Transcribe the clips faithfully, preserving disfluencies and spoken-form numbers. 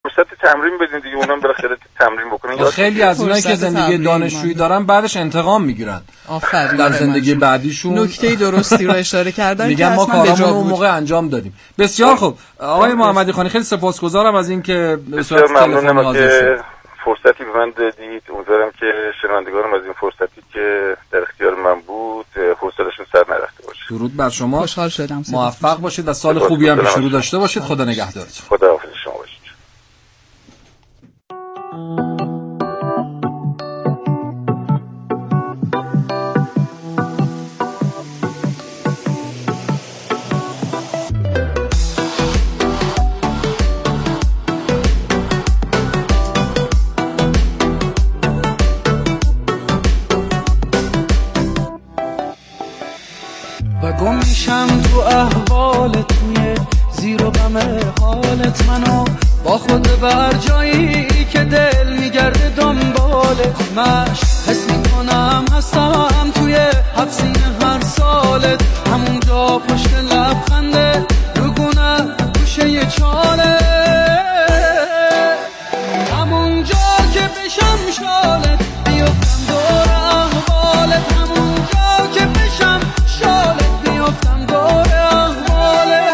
فرصت تمرین بدین دیگه، اونم بالاخره تمرین بکنن. خیلی از اونایی که زندگی دانشجویی دارن بعدش انتقام میگیرن آفرین در زندگی بعدیشون. نکته درستی رو اشاره کردن میگن ما کارامون اون موقع انجام دادیم. بسیار خوب آقای محمدی خانی، خیلی سپاسگزارم از اینکه به صورت تلفنی حاضر شدید. فرصتی به من دادید. امیدوارم که شنوندگانم از این فرصتی که در اختیار من بود حوصله‌شون سر نرفته باشه. درود بر شما. خوشحال شدم. موفق باشید و سال خوبی هم به شروع داشته باشید. خدا نگهدارتون. خداحافظ شما باشید. گم میشم تو احوالت، توی زیر و بم حالت، منو با خود بر جایی که دل میگرده دنبالت. مش حس میکنم هستم توی حفظین هر سالت، همونجا پشت لبخنده روگونه گوشه یه چاله، همونجا که بشم شالت بیفتم دور احوالت، همونجا که بشم شالت بیفتم دور احوالت.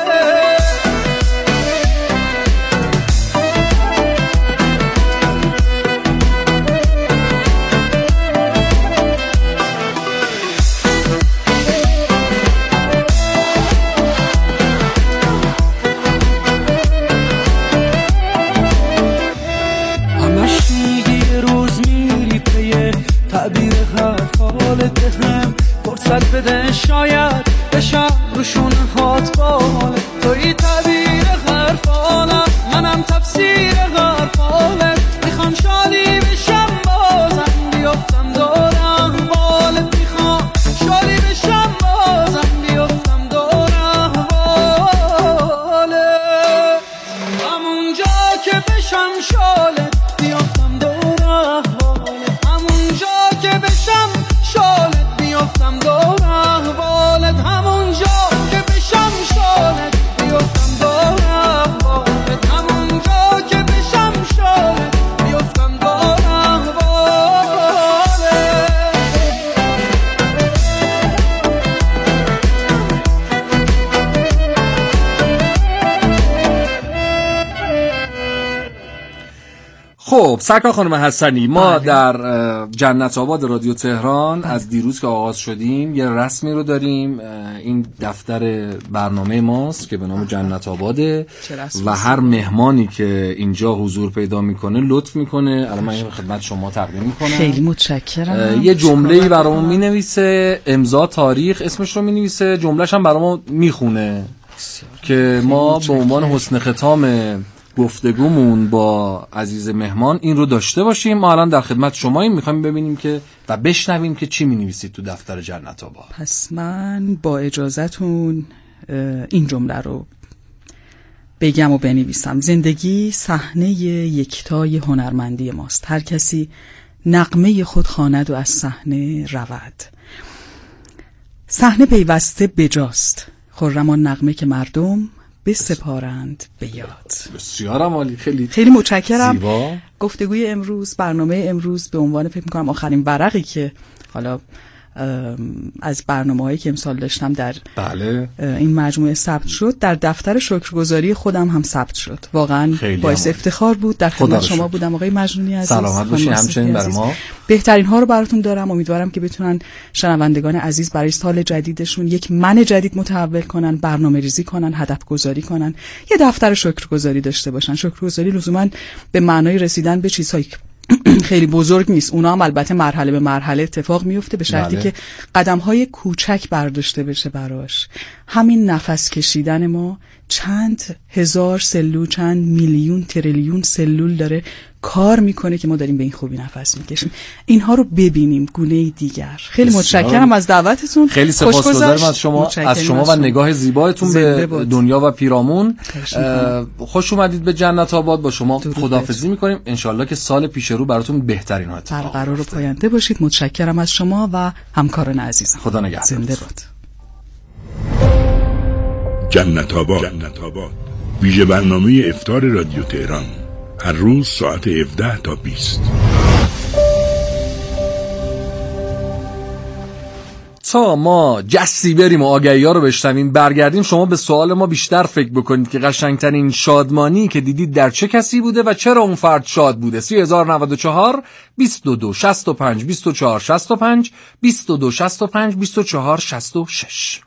همش میگی یه روز میری پی تعبیر حرفالت، هم فرصت بده شاید بشم روشون هات باله، توی تعبیر حرفالم منم تفسیر حرفالت، میخوام شادی بشم بازم بیفتم دور احوالت، میخوام شادی بشم بازم بیفتم دور احوالت، همونجا که بشم شالت بیفتم دور احوالت، همونجا که بشم شالت بیفتم دور احوالت، همونجا که بشم شالت بیفتم دور احوالت، همونجا که بشم شالت بیفتم دور احوالت. خب سرکار خانم حسنی، ما در جنت آباد رادیو تهران از دیروز که آغاز شدیم یه رسمی رو داریم. این دفتر برنامه ماست که به نام جنت آباده و هر مهمانی که اینجا حضور پیدا میکنه لطف میکنه. الان من خدمت شما تقدیم میکنم. خیلی متشکرم. یه جمله‌ای برامون مینویسه، امضا، تاریخ، اسمش رو مینویسه، جمله‌ش هم برامون میخونه که ما به عنوان حسن ختام گفتگومون با عزیز مهمان این رو داشته باشیم. ما الان در خدمت شماییم، میخوایم ببینیم که و بشنویم که چی می‌نویسید تو دفتر جنت آباد. پس من با اجازهتون این جمله رو بگم و بنویسم. زندگی صحنه یکتای هنرمندی ماست، هر کسی نغمه خود خواند و از صحنه رود. صحنه پیوسته بجاست، خرمان نغمه که مردم بسپارند به یاد. بسیار عالی، خیلی خیلی متشکرم. زیبا. گفتگوی امروز، برنامه امروز به عنوان فکر می‌کنم آخرین ورقی که حالا از برنامه‌هایی که امسال داشتم در بله. این مجموعه ثبت شد، در دفتر شکرگزاری خودم هم ثبت شد. واقعا باعث افتخار بود. در خدمت شما بودم آقای مجنونی عزیز. سلامت باشید. همچنین برای ما بهترین ها رو براتون دارم. امیدوارم که بتونن شنوندگان عزیز برای سال جدیدشون یک من جدید متحول کنن، برنامه‌ریزی کنن، هدف گذاری کنن، یه دفتر شکرگزاری داشته باشن. شکرگزاری لزوما به معنای رسیدن به چیزهایی خیلی بزرگ نیست، اونا هم البته مرحله به مرحله اتفاق میفته، به شرطی بله. که قدم‌های کوچک برداشته بشه براش. همین نفس کشیدن ما چند هزار سلول، چند میلیون تریلیون سلول داره کار میکنه که ما داریم به این خوبی نفس میکشیم. اینها رو ببینیم گونه دیگر. خیلی متشکرم از دعوتتون. خیلی سپاسگزارم از شما، از شما و نگاه زیبایتون به دنیا و پیرامون. خوش اومدید به جنت آباد. با شما خداحافظی میکنیم. انشالله که سال پیش رو براتون بهترین ها اتفاق بیفته. برقرار و پاینده باشید. متشکرم از شما و همکاران عزیزم. خدا نگهدار. زنده باد. جنت آباد. ویژه برنامه افطار رادیو تهران هر روز ساعت هفده تا بیست. تا ما جسی بریم و آگهی ها رو بشنویم برگردیم، شما به سوال ما بیشتر فکر بکنید که قشنگترین شادمانی که دیدید در چه کسی بوده و چرا اون فرد شاد بوده. سی هزار و نود و چهار بیست و دو شصت و پنج بیست و چهار شصت و پنج بیست و دو شصت و پنج بیست و چهار شصت و شش.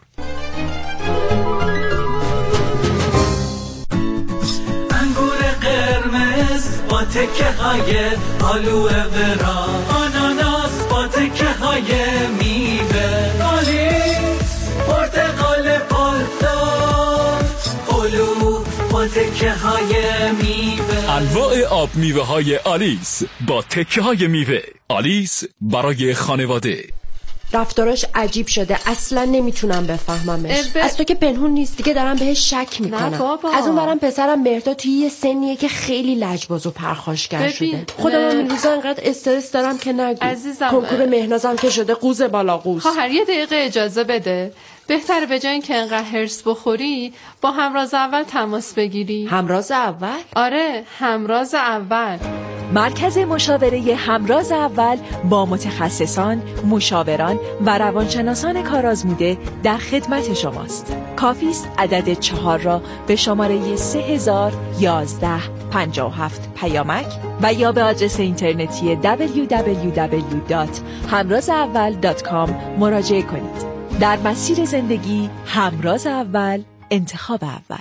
انگور قرمز با تکه های آلوه ورا، آناناس با تکه های میوه، آلیس پرتقال پالدار، هلو با تکه های میوه. انواع آب میوه های آلیس با تکه های میوه. آلیس برای خانواده. رفتاراش عجیب شده، اصلا نمیتونم بفهممش. ب... از تو که پنهون نیست دیگه، دارم بهش شک میکنم. از اون برم پسرم مهرداد توی یه سنیه که خیلی لجباز و پرخاشگر شده. خودم هم این روزا انقدر استرس دارم که نگو. عزیزم کنکور مهنازم که شده قوز بالا قوز. خواهر یه دقیقه اجازه بده. بهتره به جای اینکه انقدر هرس بخوری با همراز اول تماس بگیری. همراز اول؟ آره، همراز اول. مرکز مشاوره همراز اول با متخصصان، مشاوران و روانشناسان کارآزموده در خدمت شماست. کافی است عدد چهار را به شماره سه هزار یازده پنجاه و هفت پیامک و یا به آدرس اینترنتی دبلیو دبلیو دبلیو دات همراز اول دات کام مراجعه کنید. در مسیر زندگی همراز اول، انتخاب اول.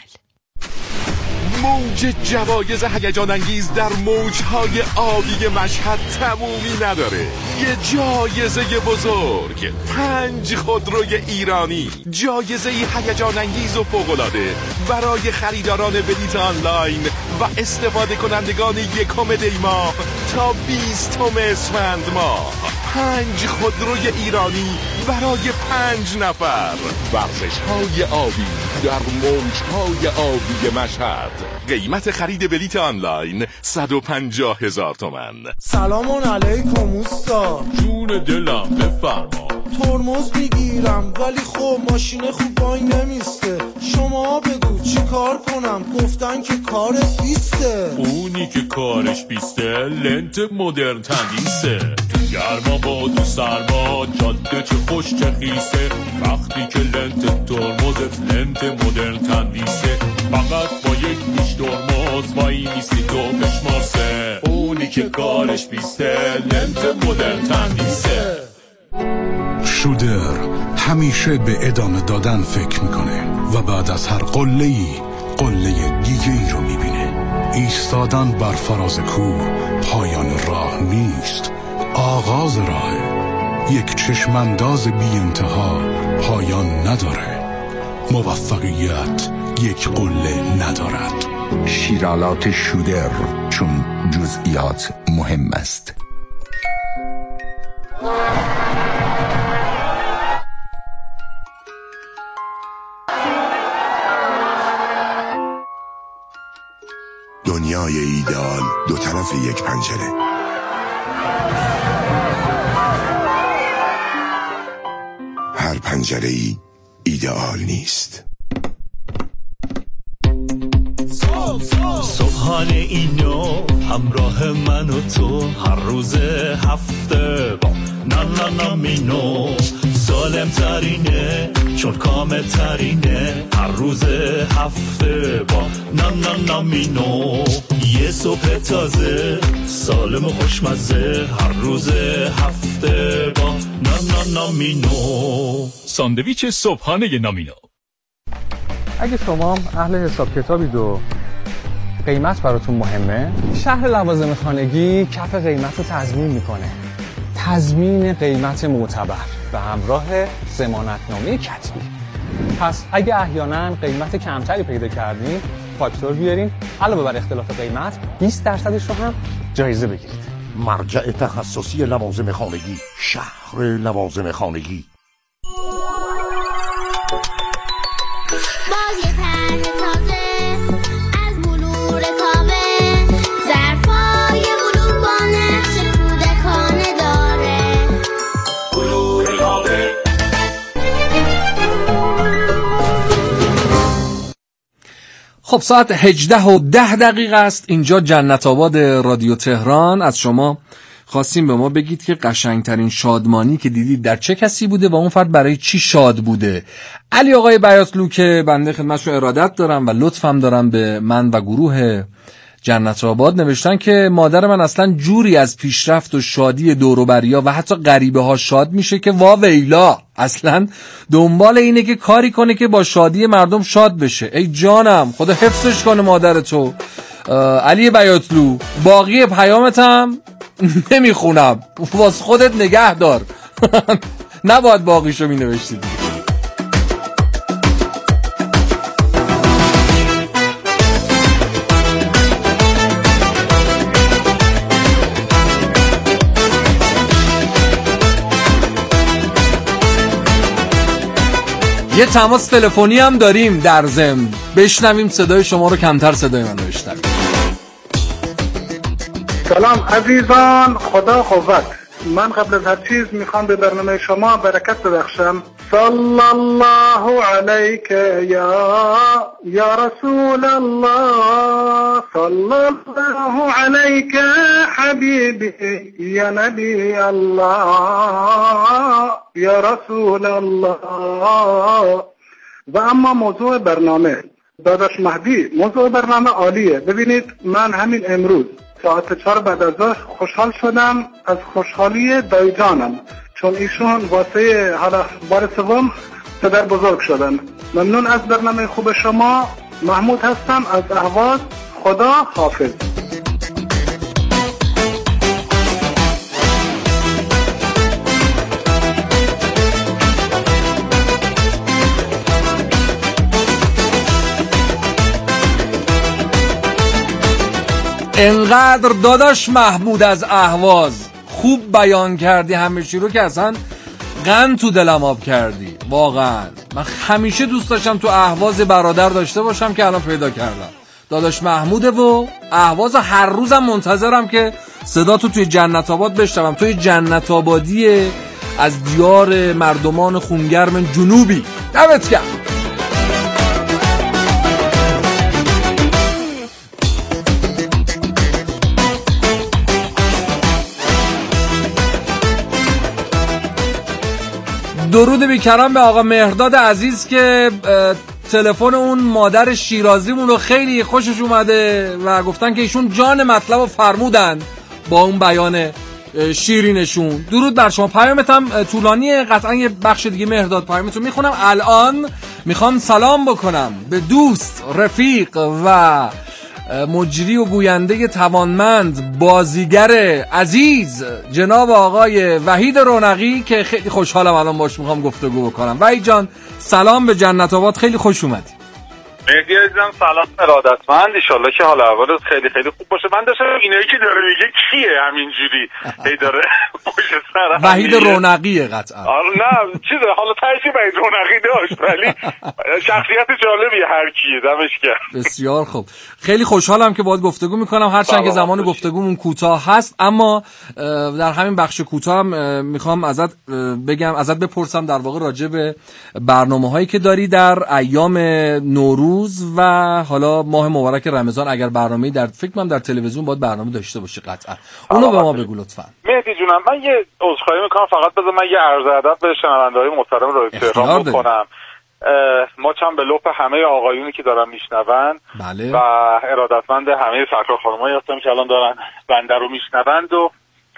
موج جوایز هیجان انگیز در موجهای آبی مشهد تمومی نداره. یه جایزه بزرگ، پنج خودروی ایرانی، جایزه هیجان انگیز و فوق‌العاده برای خریداران بلیط آنلاین و استفاده کنندگان یکم دی ماه تا بیستم اسفند ماه. پنج خودروی ایرانی برای پنج نفر. ورزش‌های آبی در موجهای آبی مشهد. قیمت خرید بلیط آنلاین صد و پنجاه هزار تومان. سلام علیکم اوستا. جون دلم بفرما. ترمز میگیرم ولی خب ماشین خوب وای نمیسته. شما بگو چی کار کنم؟ گفتن که کارت بیسته. اونی که کارش بیسته لنت مدرن تندیسه. تو گرما با تو سرما جاده چه خوش چه خیسه. وقتی که لنت ترمزت لنت مدرن تندیسه، فقط با یک میش ترمز وای میستی تو بشمارسه. اونی که کارش بیسته لنت مدرن تندیسه. شودر همیشه به ادامه دادن فکر میکنه و بعد از هر قله‌ای قله دیگه ای رو میبینه. ایستادن بر فراز کوه پایان راه نیست، آغاز راهه. یک چشمانداز بی انتها پایان نداره. موفقیت یک قله ندارد. شیرالات شودر، چون جزئیات مهم است. دنیای ایدئال دو طرف یک پنجره. هر پنجره ای ایدئال نیست. صبحانه اینو همراه من و تو، هر روز هفته با نانا مینو. سالم ترینه چون کامل ترینه، هر روز هفته با نانا مینو. یه صبح تازه سالم و خوشمزه، هر روز هفته با نانا مینو. ساندویچ صبحانه نامینو. اگه شما هم اهل حساب کتابید و قیمت براتون مهمه، شهر لوازم خانگی کف قیمت رو تضمین میکنه. تضمین قیمت معتبر به همراه ضمانتنامه کتبی. پس اگه احیانا قیمت کمتری پیدا کردین، فاکتور بیارین، علاوه بر اختلاف قیمت بیست درصدش رو هم جایزه بگیرید. مرجع تخصصی لوازم خانگی، شهر لوازم خانگی. خب ساعت هجده و ده دقیقه است. اینجا جنت آباد رادیو تهران. از شما خواستیم به ما بگید که قشنگترین شادمانی که دیدید در چه کسی بوده و اون فرد برای چی شاد بوده. علی آقای بیاتلو که بنده خدمتشون ارادت دارم و لطفم دارم به من و گروه جنت آباد نوشتن که مادر من اصلا جوری از پیشرفت و شادی دور و بریا و حتی غریبه ها شاد میشه که وا ویلا، اصلا دنبال اینه که کاری کنه که با شادی مردم شاد بشه. ای جانم، خدا حفظش کنه مادر تو. علی بیاتلو، باقی پیامتم نمیخونم، واسه خودت نگه دار. نباید باقیشو می نوشتید. یه تماس تلفنی هم داریم در ضمن، بشنویم صدای شما رو کمتر صدای من رو بشنویم. سلام عزیزان، خدا قوت. من قبل از هر چیز میخوام به برنامه شما برکت ببخشم. صلی الله علیک یا یا رسول الله، صلی الله علیک حبیبی یا نبی الله یا رسول الله. و اما موضوع برنامه داداش مهدی، موضوع برنامه عالیه. ببینید من همین امروز ساعت چهار بعد از ظهر خوشحال شدم از خوشحالی دایی جانم، چون ایشون واسه حالا بار سوم پدر بزرگ شدن. ممنون از برنامه خوب شما. محمود هستم از اهواز. خدا حافظ. انقدر داداش محمود از اهواز خوب بیان کردی همه چی رو که اصلا قند تو دلم آب کردی. واقعا من همیشه دوست داشتم تو اهواز برادر داشته باشم که الان پیدا کردم. داداش محموده و اهواز هر روزم منتظرم که صدا تو توی جنت آباد بشنوم. توی جنت آبادی از دیار مردمان خونگرم جنوبی. دمت گرم. درود بیکران به آقا مهرداد عزیز که تلفن اون مادر شیرازیمون رو خیلی خوشش اومده و گفتن که ایشون جان مطلب رو فرمودن با اون بیان شیرینشون. درود بر شما. پیامت هم طولانیه، قطعا یه بخش دیگه مهرداد پیامتو میخونم. الان میخوام سلام بکنم به دوست، رفیق و مجری و گوینده توانمند، بازیگر عزیز جناب آقای وحید رونقی که خیلی خوشحالم الان باش میخوام گفتگو بکنم. وحید جان سلام به جنت آباد، خیلی خوش اومدی. مهدی عزیزم سلام ارادتمند، ان شاءالله که حال احوالت خیلی خیلی خوب باشه. من داشتم اینایی که داره میگه کیه همینجوری هی داره پشت سر وحید رونقیه قطعا. آره نه چیزه، حالا تایید وحید رونقی داشت ولی شخصیت جالبیه هر کیه. دمش گرم. بسیار خوب، خیلی خوشحالم که باهات گفتگو میکنم هرچند که زمان گفتگومون کوتاه هست، اما در همین بخش کوتاه هم میخوام ازت بگم، ازت بپرسم در واقع راجع به برنامه‌هایی که داری در ایام نوروز و حالا ماه مبارک رمضان. اگر برنامه‌ای در فکر کنم در تلویزیون باید برنامه داشته باشی قطعا، اونو به ما بگو لطفاً. مهدی جونم من یه عذرخواهی میکنم، فقط بذار من یه عرض ادب به شنونده‌های محترم رادیو تهران بکنم. ما چند به لطف همه آقایونی که دارن میشنون بله. و ارادتمند همه سرکار خانمایی هستم که الان دارن بنده رو میشنوند و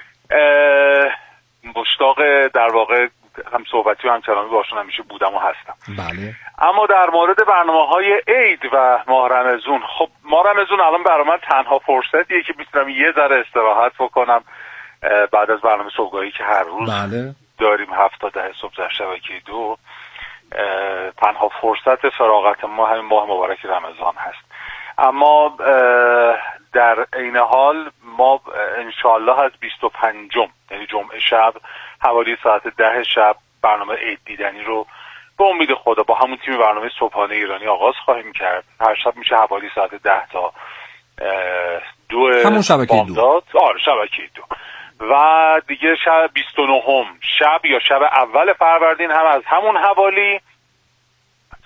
مشتاق در واقع هم صحبتی و همچنانی باشون همیشه بودم و هستم. بله. اما در مورد برنامه‌های عید و ماه رمضان، خب ماه رمضان الان برای من تنها فرصتیه که میتونم یه ذره استراحت بکنم بعد از برنامه صبحگاهی که هر روز بله. داریم هفت تا ده صبح در شبکه دو. تنها فرصت فراغت ما همین ماه مبارک رمضان هست. اما در عین حال ما انشالله از بیست و پنجم یعنی جمعه شب حوالی ساعت ده شب برنامه عید دیدنی رو به امید خدا با همون تیم برنامه صبحانه ایرانی آغاز خواهیم کرد. هر شب میشه حوالی ساعت ده تا دو همون شبکه دو. آره شبکه دو. و دیگه شب بیست و نهم شب یا شب اول فروردین هم از همون حوالی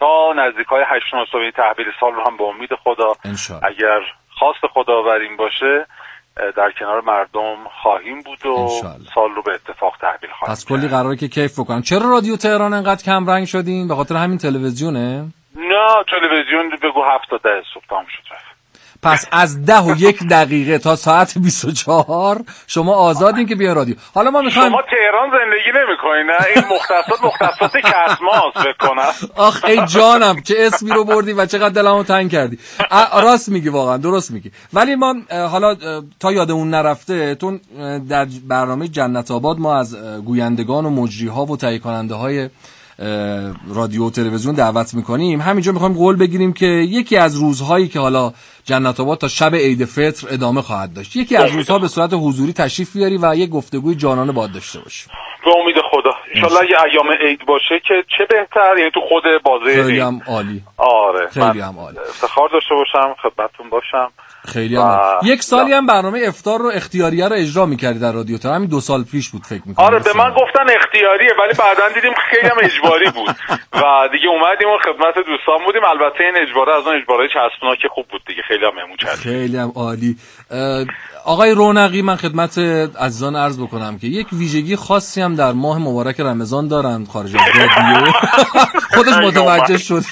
تا نزدیکای هشت نه صبح تحویل سال رو هم به امید خدا انشالله. اگر خواست خداورین باشه در کنار مردم خواهیم بود و انشالله. سال رو به اتفاق تحویل خواهیم. پس کلی قراره که کیف بکنن. چرا رادیو تهران انقدر کم رنگ شدین؟ به خاطر همین تلویزیونه؟ نه تلویزیون بگو هفت تا ده صبح تمام شد. پس از ده و یک دقیقه تا ساعت بیست و چهار شما آزادین که بیان رادیو. حالا ما میخوایم شما تهران زندگی نمی‌کنین نه؟ این مختصات مختصات کسماست فکر کنم. آخ ای جانم چه اسمی رو بردی و چقدر دلمو تنگ کردی. راست میگی واقعا درست میگی. ولی ما حالا تا یادمون نرفته تو در برنامه جنت آباد ما از گویندگان و مجریها و تهیه کننده های رادیو و تلویزیون دعوت میکنیم. همینجا میخوایم قول بگیریم که یکی از روزهایی که حالا جنت آباد تا شب عید فطر ادامه خواهد داشت یکی از روزها به صورت حضوری تشریف بیاری و یک گفتگوی جانانه باهات داشته باشیم. به امید خدا ان شاء الله. ایام عید باشه که چه بهتر، یعنی تو خود بازه خیلی هم عالی. آره خیلی هم عالی. افتخار داشته باشم خدمتتون باشم. خیلی هم و... یک سالی هم برنامه افطار رو اختیاریه رو اجرا می‌کردی در رادیو تهران. همین دو سال پیش بود فکر می‌کنم. آره به من گفتن اختیاریه ولی بعداً دیدیم خیلی هم اجباری بود و دیگه اومدیم و خدمت دوستان بودیم. البته این اجباره از اون اجباره چسبناک خوب بود دیگه، خیلی هم مهمون کرد. خیلی هم عالی. آقای رونقی من خدمت عزیزان عرض بکنم که یک ویژگی خاصی هم در ماه مبارک رمضان دارن خارج از رادیو. خودش متوجه شد.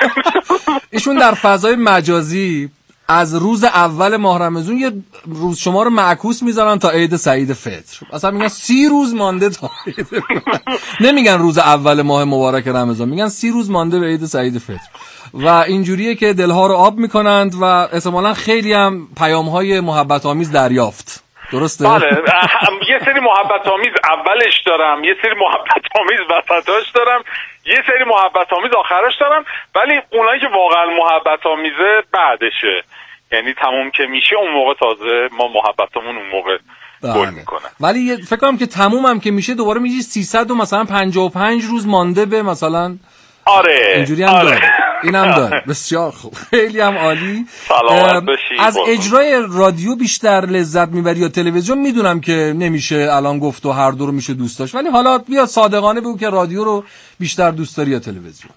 ایشون در فضای مجازی از روز اول ماه رمضان یه روز شما رو معکوس میذارن تا عید سعید فطر. اصلا میگن سی روز مانده تا عید فطر. نمیگن روز اول ماه مبارک رمضان، میگن سی روز مانده به عید سعید فطر. و اینجوریه که دلها رو آب میکنند و احتمالاً خیلی هم پیام‌های محبت آمیز دریافت. درسته؟ بله یه سری محبت آمیز اولش دارم، یه سری محبت آمیز وسطاش دارم، یه سری محبت آمیز آخرش دارم، ولی اونایی که واقعا محبت آمیزه بعدشه، یعنی تموم که میشه اون موقع تازه ما محبتمون اون موقع گل میکنه. ولی فکر کنم که تموم هم که میشه دوباره میشه سیصد و مثلا پنجاه و پنج روز مانده به مثلا آره اینجوری هم آره. داره. اینم داره. بسیار خوب. خیلی هم عالی. سلامت باشی. از اجرای رادیو بیشتر لذت میبری یا تلویزیون؟ میدونم که نمیشه الان گفت و هر دو رو میشه دوست داشت، ولی حالا بیا صادقانه بگو که رادیو رو بیشتر دوست داری یا تلویزیون؟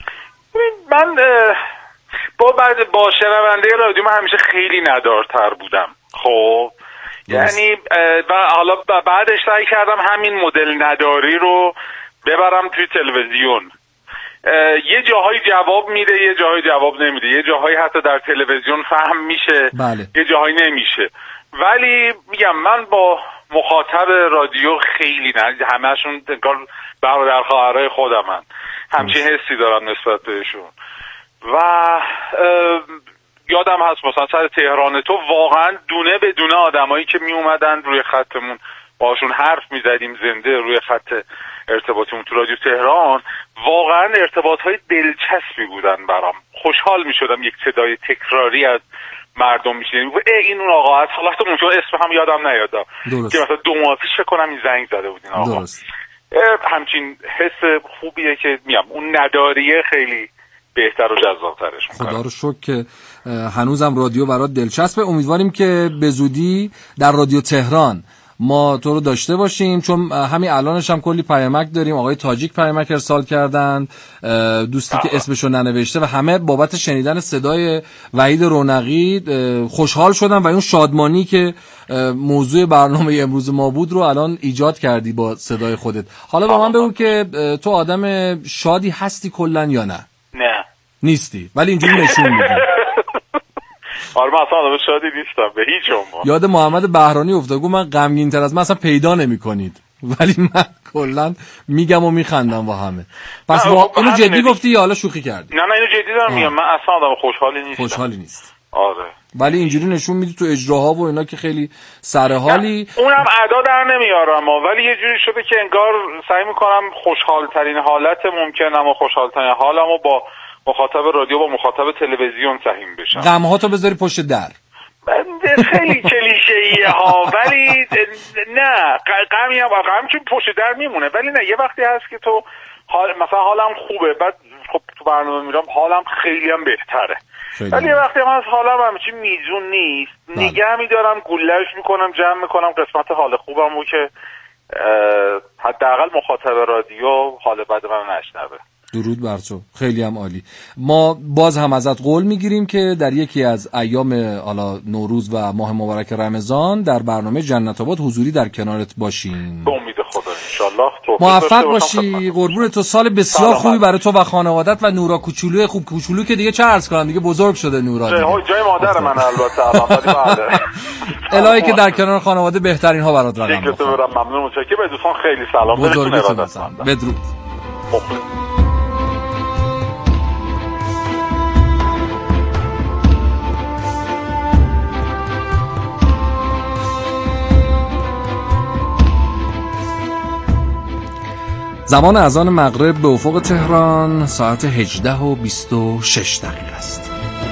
من با بعد با شنونده رادیو من همیشه خیلی ندارتر بودم. خب یعنی و حالا بعدش سعی کردم همین مدل نداری رو ببرم توی تلویزیون. یه جاهای جواب میده یه جاهای جواب نمیده، یه جاهایی حتی در تلویزیون فهم میشه بله. یه جاهایی نمیشه. ولی میگم من با مخاطب رادیو خیلی نه همه‌شون انگار برادر خواهرای خودمن، همچین حسی دارم نسبت بهشون. و یادم هست مثلا سر تهران تو واقعا دونه به دونه آدمایی که می اومدن روی خطمون باشون حرف میزدیم زنده روی خط ارتباطمون تو رادیو تهران، واقعا ارتباطهای دلچسبی بودن برام. خوشحال میشدم یک صدای تکراری از مردم میشنیدم ای این اون آقا هست، حالا تو ممکن اسم هم یادم نیادم که مثلا دو ماه پیش فکر کنم این زنگ زده بود این آقا. درست. همچین حس خوبیه که میام اون نداریه خیلی بهتر و جذاب‌ترش می‌کنه. خدا رو شکر که هنوزم رادیو برات دلچسبه. امیدواریم که به زودی در رادیو تهران ما تو رو داشته باشیم، چون همین الانش هم کلی پیامک داریم. آقای تاجیک پیامک ارسال کردن، دوستی که اسمشو ننوشته و همه بابت شنیدن صدای وحید رونقی خوشحال شدن و اون شادمانی که موضوع برنامه امروز ما بود رو الان ایجاد کردی با صدای خودت. حالا با من بگو که تو آدم شادی هستی کلن یا نه؟ نه نیستی، ولی اینجوری نشون میدی. آره من اصلا آدم شادی نیستم به هیچ عنوان. یاد محمد بهرانی افتاد، گفت من غمگین تر از من اصلا پیدا نمی کنید، ولی من کلا میگم و میخندم با همه. پس با اینو جدی گفتی یا حالا شوخی کردی؟ نه نه اینو جدی دارم میگم، من اصلا آدم خوشحالی نیستم. خوشحالی نیست. آره. ولی اینجوری نشون میدی تو اجراها و اینا که خیلی سرحالی. اونم ادا در نمیارم، ولی یه جوری شده که انگار سعی میکنم خوشحال ترین حالت ممکنم و خوشحال ترین حالمو با مخاطب رادیو با مخاطب تلویزیون سهیم بشم. غم‌هاتو بذاری پشت در. خیلی کلیشه‌ایه ها، ولی نه غمی هم غم چون پشت در میمونه، ولی نه یه وقتی هست که تو حال مثلا حالم خوبه، بعد خب تو برنامه میرم حالم خیلی هم بهتره، ولی یه وقتی هم هست حالم همچین میزون نیست، نگه میدارم گولش میکنم جمع میکنم قسمت حال خوبم رو که حداقل مخاطب رادیو حال بد من نشنوه. درود بر تو، خیلی هم عالی. ما باز هم ازت قول میگیریم که در یکی از ایام حالا نوروز و ماه مبارک رمضان در برنامه جنت آباد حضوری در کنارت باشیم. به امید خدا انشالله. موفق باشی، قربون تو. سال بسیار خوبی برای تو و خانوادت و نورا کوچولوی خوب. کوچولو که دیگه چه عرض کنم، دیگه بزرگ شده نورا دیگه. جای, جای مادر من البته الان بله. الهی که در کنار خانواده بهترین ها برات رقم بخوره. شکر تو برم، ممنون، متشکرم. به دوستان خیلی سلام. بزرگتون. بدرود. زمان اذان مغرب به افق تهران ساعت هجده و بیست و شش دقیقه است.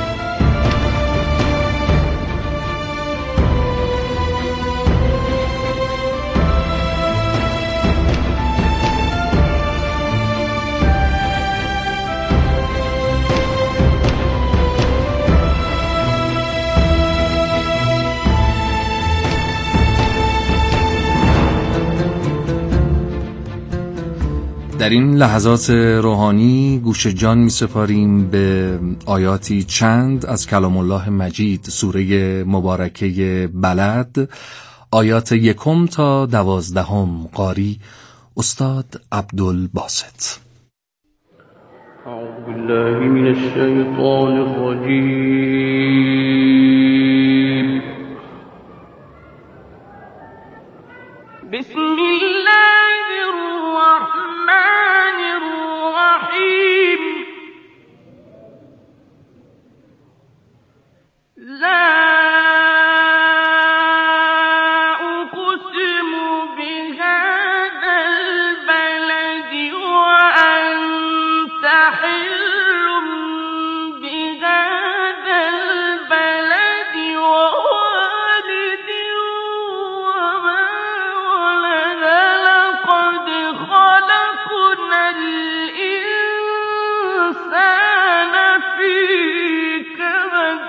در این لحظات روحانی گوش جان می سپاریم به آیاتی چند از کلام الله مجید، سوره مبارکه بلد، آیات یکم تا دوازدهم. قاری استاد عبدالباسط. اعوذ بالله من الشیطان الرجیم. بسم الله الرحمن الرحیم. لا اقسم بهذا البلد وانت حل بهذا البلد ووالد وما ولد. لقد خلقنا الإنسان في كبد.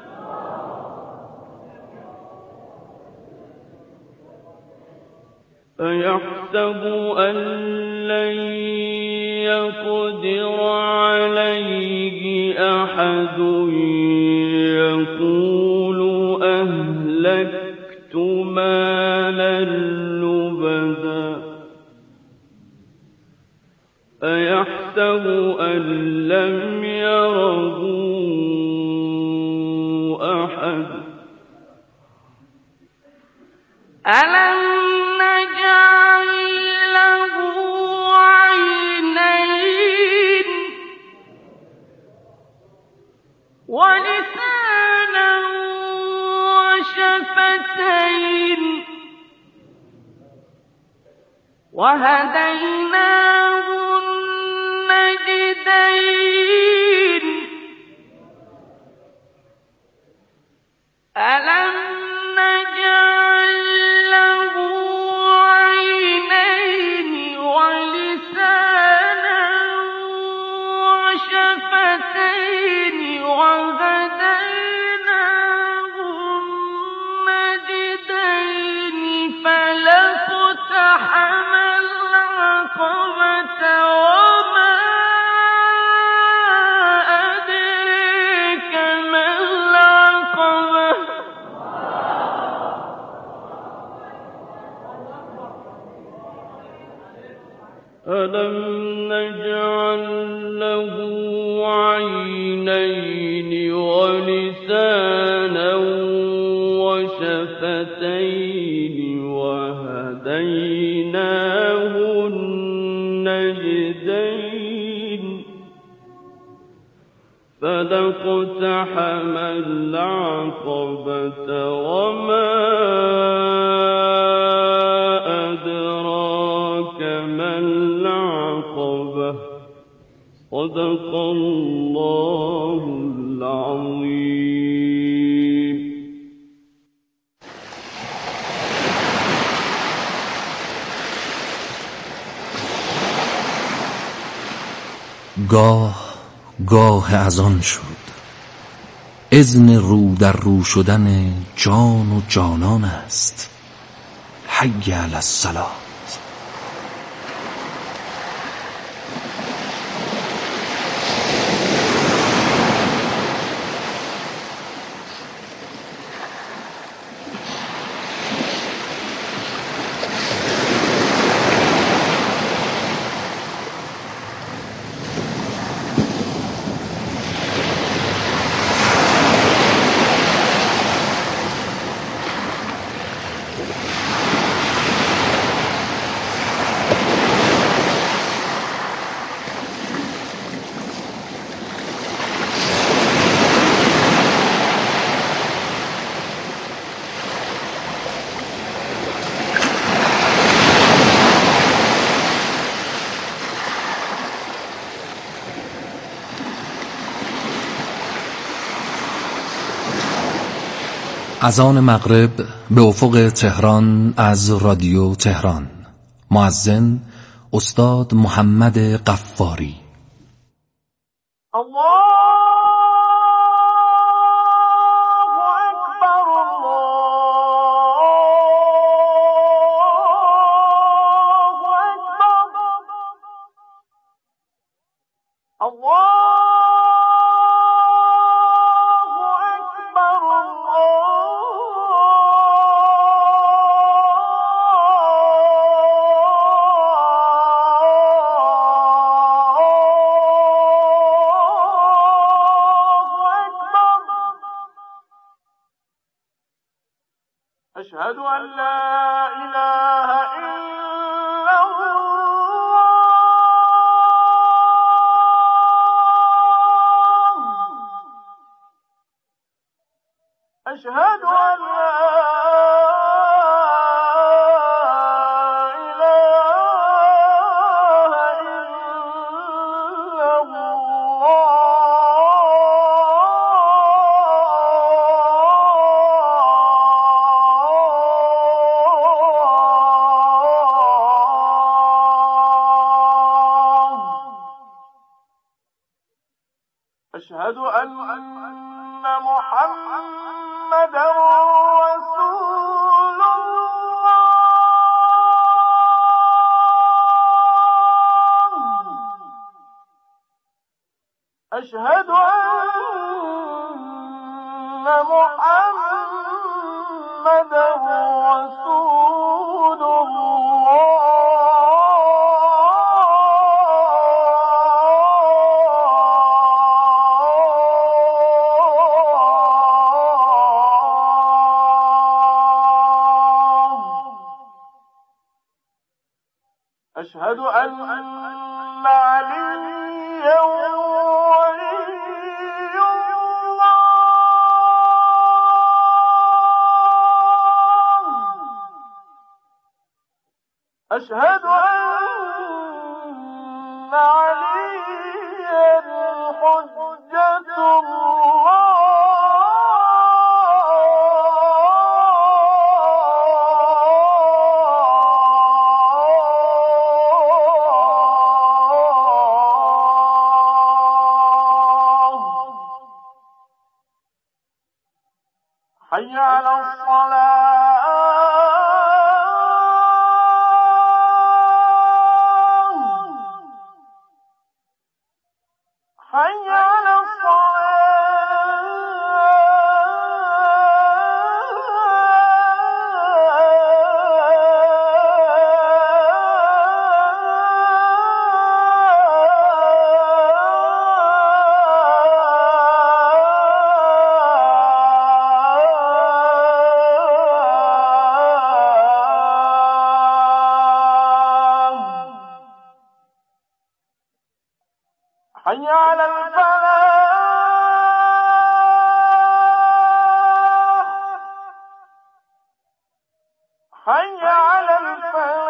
أيحسب أن لن يقدر عليه أحد. يقول أهلكت مالا لبدا. أيحسب أن لم يره أحد. ألم نجعل له عينين ولسانا وشفتين وهديناه النجدين. ألم نجعل له عينين ولسانا وشفتين وهديناه النجدين. فلاقتحم العقبة وما أدريك ما العقبة. ألم نجعل له عينين ولسانا وشفتين وهديناه النجدين. فلاقتحم العقبة وما أدراك ما العقبة. صدق الله العظيم. گاه گاه از آن شد اذن رو در رو شدن جان و جانان است. حی علی الصلاة. اذان مغرب به افق تهران از رادیو تهران. مؤذن استاد محمد غفاری. أشهد أن لا إله إلا الله أشهد أن لا أشهد أن محمدا رسول الله أشهد أن محمدا رسول الله أشهد أن عليا ولي الله أشهد أن عليا حجة الله حي على الصلاة حي على حي على الفلاح حي على الفلاح